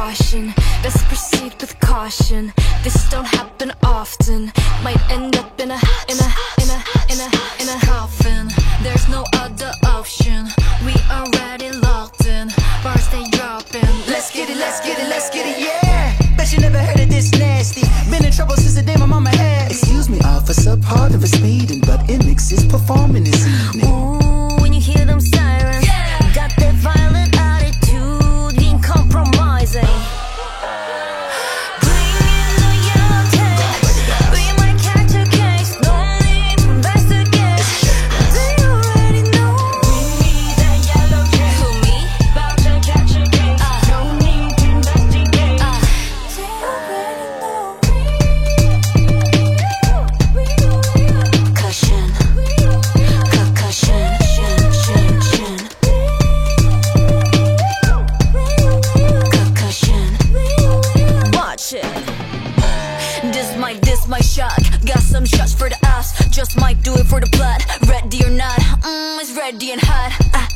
precaution. Best proceed with caution. This don't happen often. Might end up in a coffin. There's no other option. We already locked in. Bars they dropping. Let's get it, let's get it, let's get it, yeah. Bet you never heard of this nasty. Been in trouble since the day my mama had me. Excuse me, officer, pardon for speeding, but MX is performing this evening. Ooh, when you hear them sirens, got that violent attitude, ain't compromising. Bring in the yellow tape. We might catch a case, no need to investigate. They already know. We need that yellow tape. Who, me? About to catch a case, no need to investigate. They already know. Cushion, concussion, shin. Concussion. Watch it. This my shot. Got some shots for the ass. Just might do it for the blood. Ready or not, it's ready and hot.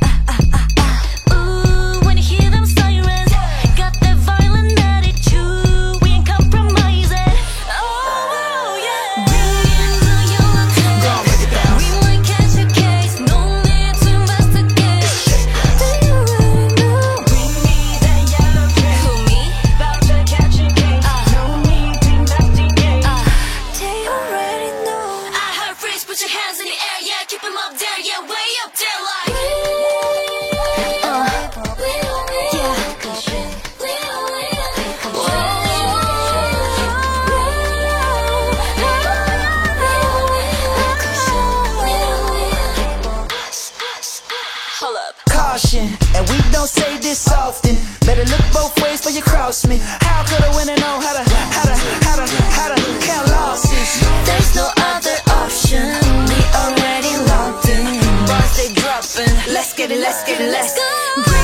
Ooh, when you hear them sirens, got that violent attitude. We ain't compromising. Oh yeah. Bring in the yellow tape. We might catch a case. No need to investigate. They already know. We need that yellow tape. Who, me? About to catch a case. No need to investigate. They already know. I heard freeze, put your hands in the air, yeah, keep 'em up there, yeah, way up there, like. Hold up. Caution, and we don't say this often. Better look both ways before you cross me. How could I win and know how to count losses? There's no other option. We already locked in. Bars they dropping. Let's get it, let's get it, let's Go.